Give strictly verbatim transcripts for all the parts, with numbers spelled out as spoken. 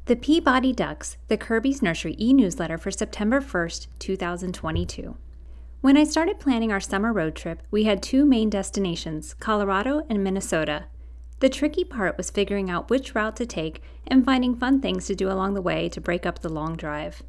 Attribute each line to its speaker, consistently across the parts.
Speaker 1: The Peabody Ducks, the Kirby's Nursery e-newsletter for September first, two thousand twenty-two. When I started planning our summer road trip, we had two main destinations, Colorado and Minnesota. The tricky part was figuring out which route to take and finding fun things to do along the way to break up the long drive.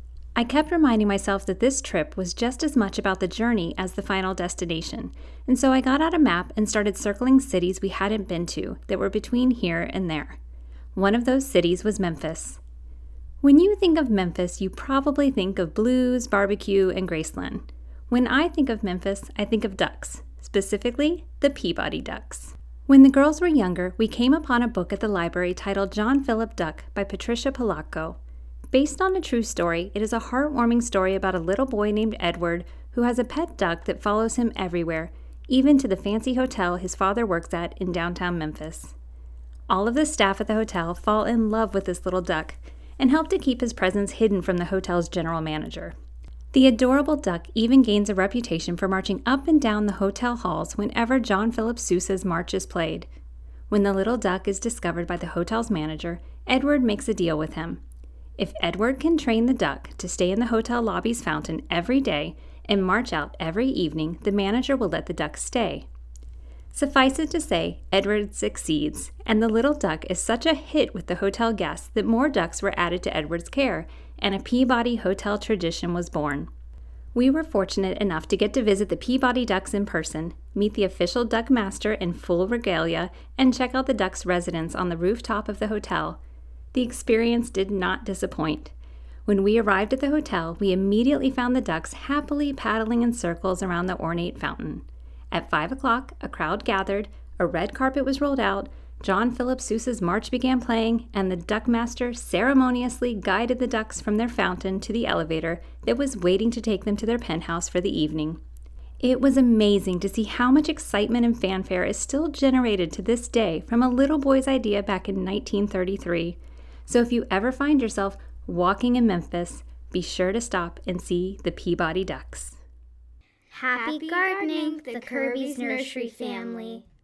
Speaker 1: I kept reminding myself that this trip was just as much about the journey as the final destination, and so I got out a map and started circling cities we hadn't been to that were between here and there. One of those cities was Memphis. When you think of Memphis, you probably think of blues, barbecue, and Graceland. When I think of Memphis, I think of ducks, specifically the Peabody Ducks. When the girls were younger, we came upon a book at the library titled John Philip Duck by Patricia Polacco. Based on a true story, it is a heartwarming story about a little boy named Edward who has a pet duck that follows him everywhere, even to the fancy hotel his father works at in downtown Memphis. All of the staff at the hotel fall in love with this little duck and help to keep his presence hidden from the hotel's general manager. The adorable duck even gains a reputation for marching up and down the hotel halls whenever John Philip Sousa's march is played. When the little duck is discovered by the hotel's manager, Edward makes a deal with him. If Edward can train the duck to stay in the hotel lobby's fountain every day and march out every evening, the manager will let the duck stay. Suffice it to say, Edward succeeds, and the little duck is such a hit with the hotel guests that more ducks were added to Edward's care, and a Peabody Hotel tradition was born. We were fortunate enough to get to visit the Peabody Ducks in person, meet the official duck master in full regalia, and check out the ducks' residence on the rooftop of the hotel. The experience did not disappoint. When we arrived at the hotel, we immediately found the ducks happily paddling in circles around the ornate fountain. At five o'clock, a crowd gathered, a red carpet was rolled out, John Philip Sousa's march began playing, and the duck master ceremoniously guided the ducks from their fountain to the elevator that was waiting to take them to their penthouse for the evening. It was amazing to see how much excitement and fanfare is still generated to this day from a little boy's idea back in nineteen thirty-three. So if you ever find yourself walking in Memphis, be sure to stop and see the Peabody Ducks.
Speaker 2: Happy gardening, the Kirby's Nursery family.